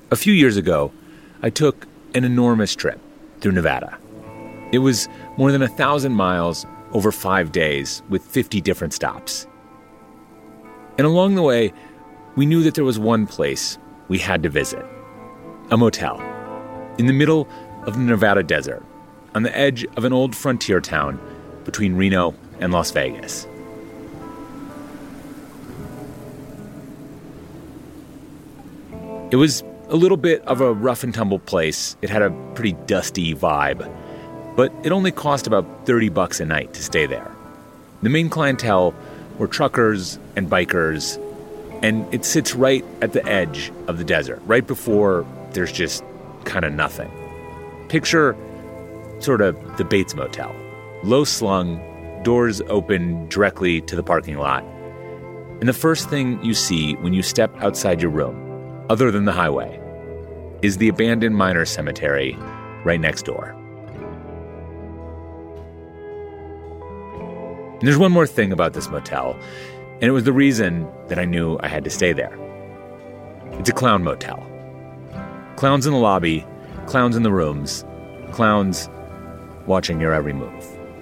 A few years ago, I took an enormous trip through Nevada. It was more than 1,000 miles over 5 days with 50 different stops. And along the way, we knew that there was one place we had to visit, a motel in the middle of the Nevada desert, on the edge of an old frontier town between Reno and Las Vegas. It was a little bit of a rough and tumble place. It had a pretty dusty vibe, but it only cost about $30 a night to stay there. The main clientele were truckers and bikers, and it sits right at the edge of the desert, right before there's just kind of nothing. Picture sort of the Bates Motel. Low-slung, doors open directly to the parking lot. And the first thing you see when you step outside your room, other than the highway, is the abandoned miners' cemetery right next door. And there's one more thing about this motel, and it was the reason that I knew I had to stay there. It's a clown motel. Clowns in the lobby, clowns in the rooms, clowns watching your every move.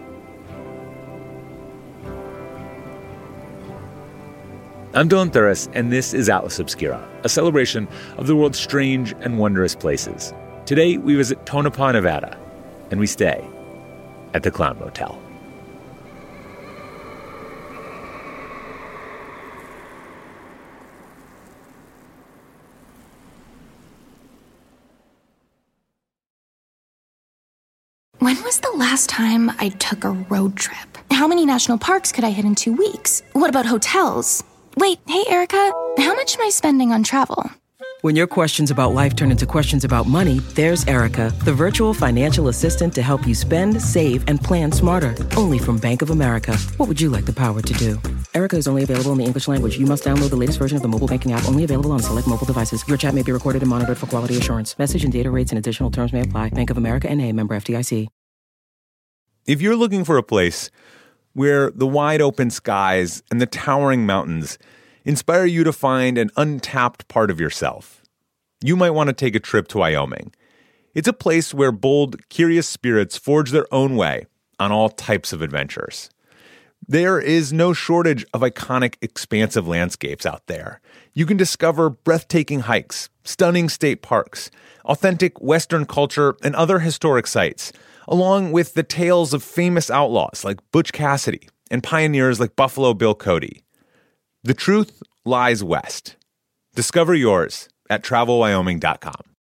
I'm Dylan Thuras, and this is Atlas Obscura, a celebration of the world's strange and wondrous places. Today, we visit Tonopah, Nevada, and we stay at the Clown Motel. When was the last time I took a road trip? How many national parks could I hit in 2 weeks? What about hotels? Wait, hey, Erica, how much am I spending on travel? When your questions about life turn into questions about money, there's Erica, the virtual financial assistant to help you spend, save, and plan smarter. Only from Bank of America. What would you like the power to do? Erica is only available in the English language. You must download the latest version of the mobile banking app, only available on select mobile devices. Your chat may be recorded and monitored for quality assurance. Message and data rates and additional terms may apply. Bank of America N.A., member FDIC. If you're looking for a place where the wide open skies and the towering mountains inspire you to find an untapped part of yourself, you might want to take a trip to Wyoming. It's a place where bold, curious spirits forge their own way on all types of adventures. There is no shortage of iconic, expansive landscapes out there. You can discover breathtaking hikes, stunning state parks, authentic Western culture, and other historic sites, along with the tales of famous outlaws like Butch Cassidy and pioneers like Buffalo Bill Cody. The truth lies west. Discover yours at TravelWyoming.com.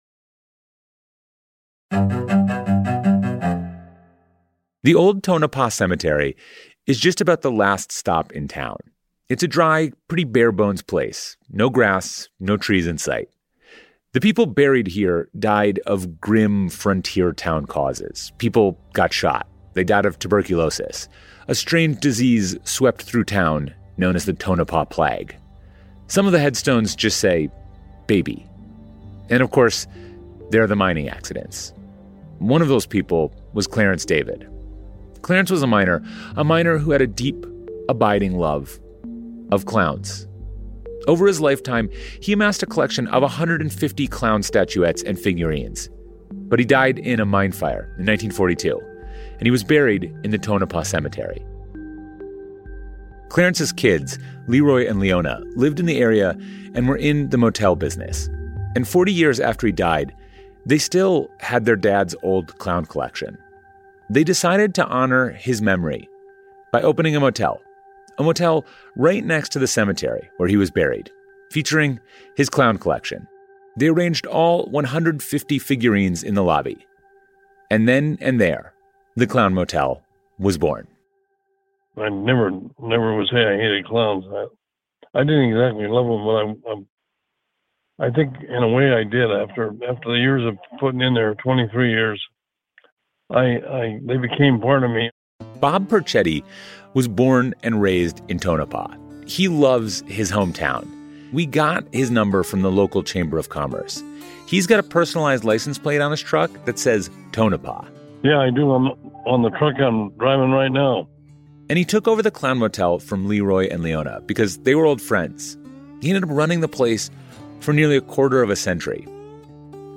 The old Tonopah Cemetery is just about the last stop in town. It's a dry, pretty bare-bones place. No grass, no trees in sight. The people buried here died of grim frontier town causes. People got shot. They died of tuberculosis. A strange disease swept through town known as the Tonopah Plague. Some of the headstones just say, baby. And of course, there are the mining accidents. One of those people was Clarence David. Clarence was a miner who had a deep, abiding love of clowns. Over his lifetime, he amassed a collection of 150 clown statuettes and figurines. But he died in a mine fire in 1942, and he was buried in the Tonopah Cemetery. Clarence's kids, Leroy and Leona, lived in the area and were in the motel business. And 40 years after he died, they still had their dad's old clown collection. They decided to honor his memory by opening a motel right next to the cemetery where he was buried, featuring his clown collection. They arranged all 150 figurines in the lobby. And then and there, the Clown Motel was born. I never would say I hated clowns. I didn't exactly love them, but I think in a way I did. After the years of putting in there, 23 years, they became part of me. Bob Perchetti was born and raised in Tonopah. He loves his hometown. We got his number from the local Chamber of Commerce. He's got a personalized license plate on his truck that says Tonopah. Yeah, I do. I'm on the truck I'm driving right now. And he took over the Clown Motel from Leroy and Leona because they were old friends. He ended up running the place for nearly a quarter of a century.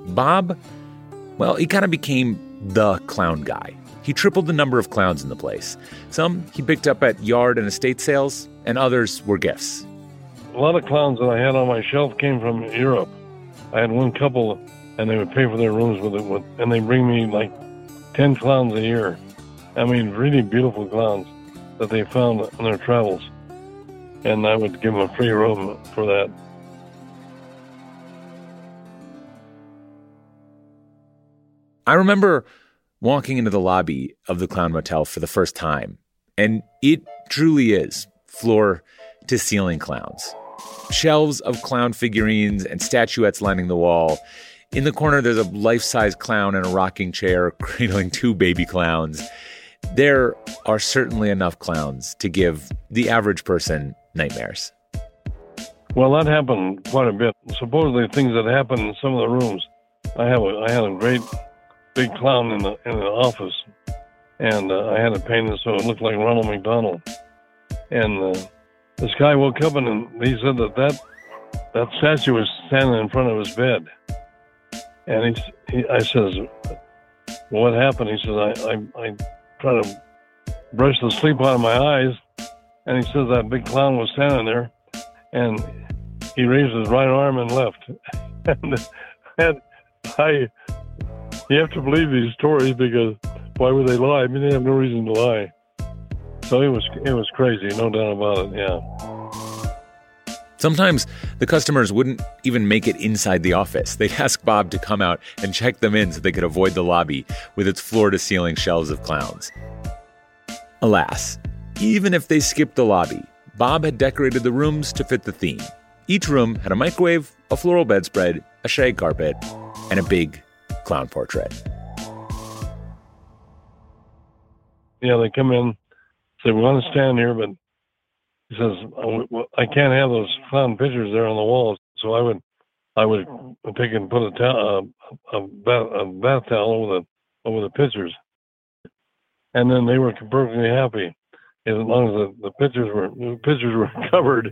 Bob, well, he kind of became the clown guy. He tripled the number of clowns in the place. Some he picked up at yard and estate sales, and others were gifts. A lot of clowns that I had on my shelf came from Europe. I had one couple, and they would pay for their rooms with it, and they bring me like 10 clowns a year. I mean, really beautiful clowns that they found on their travels. And I would give them a free room for that. I remember walking into the lobby of the Clown Motel for the first time, and it truly is floor-to-ceiling clowns. Shelves of clown figurines and statuettes lining the wall. In the corner, there's a life-size clown in a rocking chair cradling two baby clowns. There are certainly enough clowns to give the average person nightmares. Well, that happened quite a bit. Supposedly, things that happened in some of the rooms. I had a great big clown in the office, and I had it painted so it looked like Ronald McDonald. And this guy woke up and he said that statue was standing in front of his bed. And I says, well, what happened? He says, I tried to brush the sleep out of my eyes, and he says that big clown was standing there, and he raised his right arm and left. and you have to believe these stories, because why would they lie? I mean, they have no reason to lie. So it was crazy, no doubt about it, yeah. Sometimes the customers wouldn't even make it inside the office. They'd ask Bob to come out and check them in so they could avoid the lobby with its floor-to-ceiling shelves of clowns. Alas, even if they skipped the lobby, Bob had decorated the rooms to fit the theme. Each room had a microwave, a floral bedspread, a shag carpet, and a big clown portrait. Yeah, they come in, say, we want to stand here, but he says, I can't have those clown pictures there on the walls. So I would take and put a bath towel over the pictures. And then they were perfectly happy as long as the pictures were covered.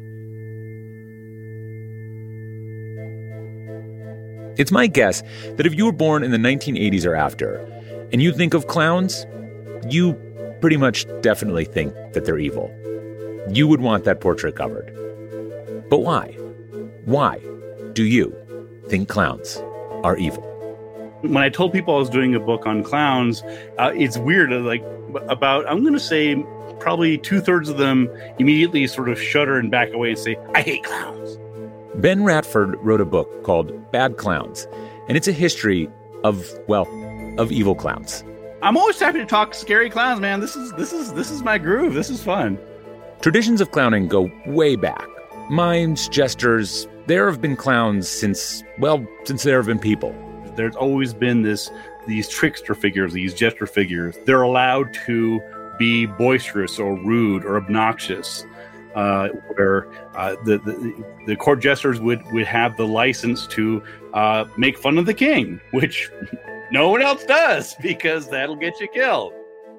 It's my guess that if you were born in the 1980s or after, and you think of clowns, you pretty much definitely think that they're evil. You would want that portrait covered. But why? Why do you think clowns are evil? When I told people I was doing a book on clowns, it's weird. I'm going to say probably 2/3 of them immediately sort of shudder and back away and say, I hate clowns. Ben Ratford wrote a book called Bad Clowns, and it's a history of evil clowns. I'm always happy to talk scary clowns, man. This is my groove. This is fun. Traditions of clowning go way back. Mimes, jesters, there have been clowns since there have been people. There's always been these trickster figures, these jester figures. They're allowed to be boisterous or rude or obnoxious. Where the court jesters would have the license to make fun of the king, which no one else does, because that'll get you killed.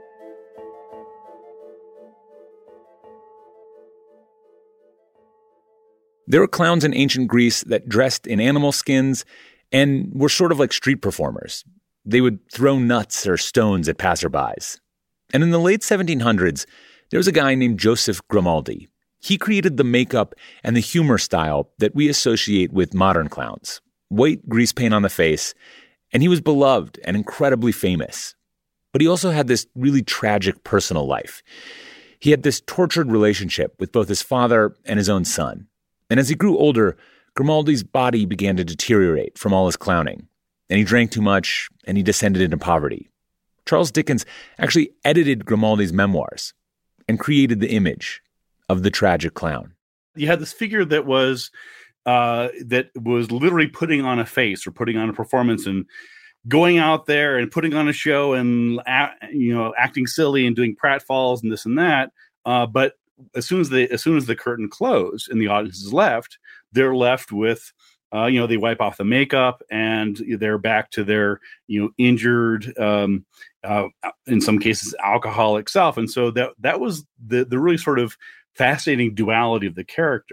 There were clowns in ancient Greece that dressed in animal skins and were sort of like street performers. They would throw nuts or stones at passerbys. And in the late 1700s, there was a guy named Joseph Grimaldi. He created the makeup and the humor style that we associate with modern clowns. White grease paint on the face, and he was beloved and incredibly famous. But he also had this really tragic personal life. He had this tortured relationship with both his father and his own son. And as he grew older, Grimaldi's body began to deteriorate from all his clowning. And he drank too much, and he descended into poverty. Charles Dickens actually edited Grimaldi's memoirs and created the image of the tragic clown. You had this figure that was literally putting on a face or putting on a performance and going out there and putting on a show and acting silly and doing pratfalls and this and that. But as soon as the curtain closed and the audience is left, they're left with they wipe off the makeup and they're back to their injured, in some cases alcoholic self. And so that was the really sort of fascinating duality of the character.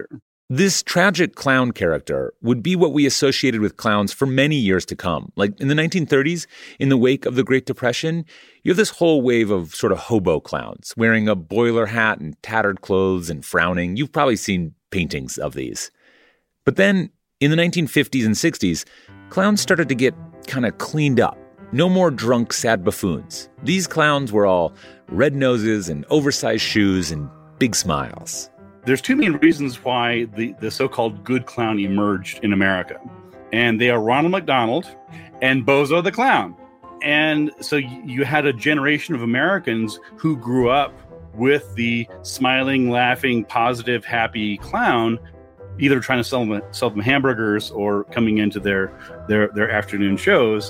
This tragic clown character would be what we associated with clowns for many years to come. Like in the 1930s, in the wake of the Great Depression, you have this whole wave of sort of hobo clowns, wearing a boiler hat and tattered clothes and frowning. You've probably seen paintings of these. But then in the 1950s and 60s, clowns started to get kind of cleaned up. No more drunk, sad buffoons. These clowns were all red noses and oversized shoes and big smiles. There's two main reasons why the so-called good clown emerged in America. And they are Ronald McDonald and Bozo the Clown. And so you had a generation of Americans who grew up with the smiling, laughing, positive, happy clown, either trying to sell them hamburgers or coming into their afternoon shows.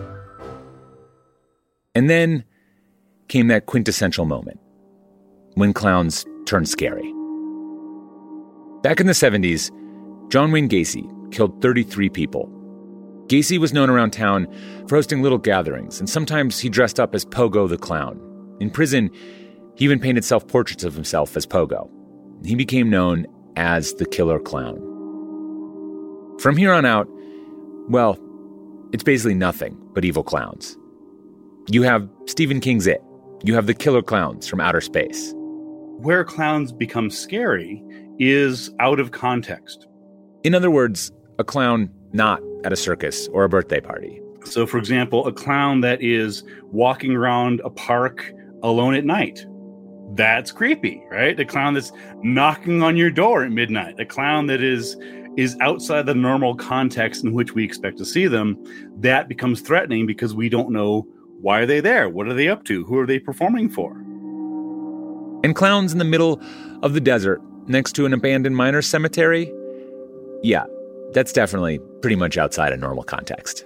And then came that quintessential moment when clowns turned scary. Back in the 70s, John Wayne Gacy killed 33 people. Gacy was known around town for hosting little gatherings, and sometimes he dressed up as Pogo the Clown. In prison, he even painted self-portraits of himself as Pogo. He became known as the Killer Clown. From here on out, well, it's basically nothing but evil clowns. You have Stephen King's It. You have the killer clowns from outer space. Where clowns become scary is out of context. In other words, a clown not at a circus or a birthday party. So, for example, a clown that is walking around a park alone at night. That's creepy, right? A clown that's knocking on your door at midnight. A clown that is outside the normal context in which we expect to see them. That becomes threatening because we don't know why are they there? What are they up to? Who are they performing for? And clowns in the middle of the desert next to an abandoned miners' cemetery? Yeah, that's definitely pretty much outside a normal context.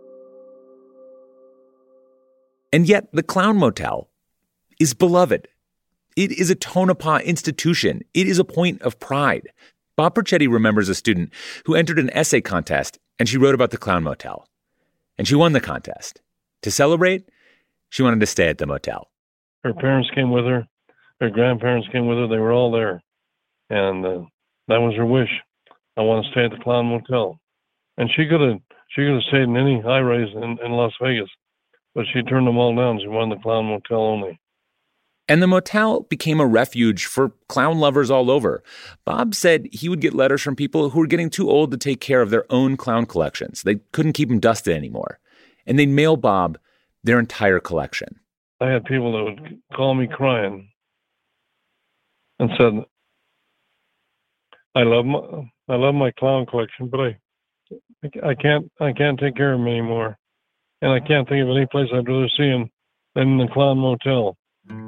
And yet the Clown Motel is beloved. It is a Tonopah institution. It is a point of pride. Bob Perchetti remembers a student who entered an essay contest, and she wrote about the Clown Motel. And she won the contest. To celebrate, she wanted to stay at the motel. Her parents came with her. Her grandparents came with her. They were all there. And that was her wish. I want to stay at the Clown Motel. And she could have stayed in any high-rise in Las Vegas. But she turned them all down. She wanted the Clown Motel only. And the motel became a refuge for clown lovers all over. Bob said he would get letters from people who were getting too old to take care of their own clown collections. They couldn't keep them dusted anymore. And they'd mail Bob their entire collection. I had people that would call me crying and said, I love my clown collection, but I can't take care of them anymore. And I can't think of any place I'd rather see them than in the Clown Motel.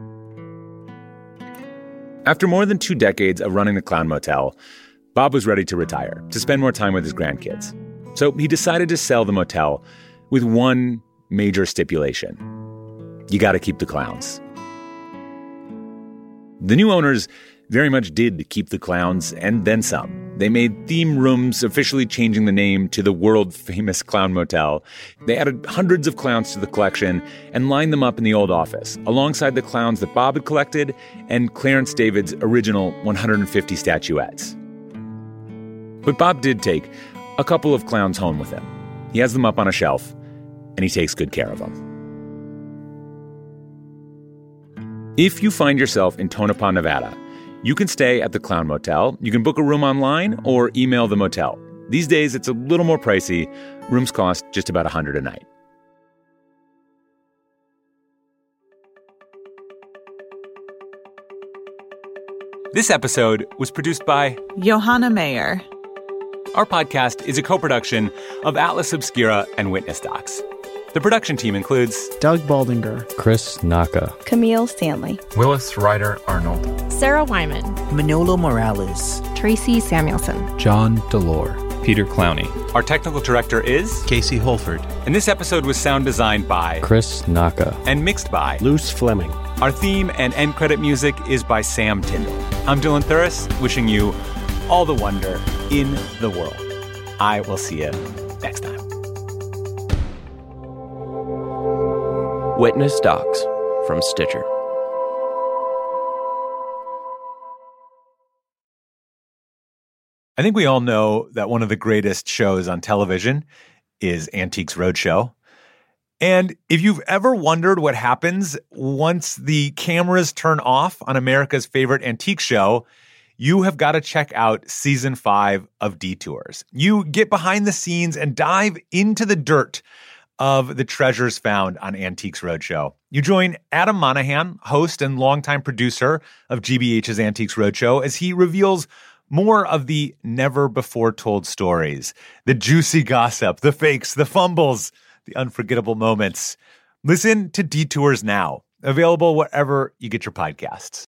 After more than 2 decades of running the Clown Motel, Bob was ready to retire, to spend more time with his grandkids. So he decided to sell the motel with one major stipulation. You got to keep the clowns. The new owners very much did keep the clowns and then some. They made theme rooms, officially changing the name to the world-famous Clown Motel. They added hundreds of clowns to the collection and lined them up in the old office, alongside the clowns that Bob had collected and Clarence David's original 150 statuettes. But Bob did take a couple of clowns home with him. He has them up on a shelf, and he takes good care of them. If you find yourself in Tonopah, Nevada, you can stay at the Clown Motel. You can book a room online or email the motel. These days, it's a little more pricey. Rooms cost just about $100 a night. This episode was produced by Johanna Mayer. Our podcast is a co-production of Atlas Obscura and Witness Docs. The production team includes Doug Baldinger, Chris Naka, Camille Stanley, Willis Ryder Arnold, Sarah Wyman, Manolo Morales, Tracy Samuelson, John Delore, Peter Clowney. Our technical director is Casey Holford. And this episode was sound designed by Chris Naka and mixed by Luce Fleming. Our theme and end credit music is by Sam Tyndall. I'm Dylan Thuras, wishing you all the wonder in the world. I will see you next time. Witness Docs from Stitcher. I think we all know that one of the greatest shows on television is Antiques Roadshow. And if you've ever wondered what happens once the cameras turn off on America's favorite antique show, you have got to check out season 5 of Detours. You get behind the scenes and dive into the dirt of the treasures found on Antiques Roadshow. You join Adam Monahan, host and longtime producer of GBH's Antiques Roadshow, as he reveals more of the never-before-told stories, the juicy gossip, the fakes, the fumbles, the unforgettable moments. Listen to Detours now, available wherever you get your podcasts.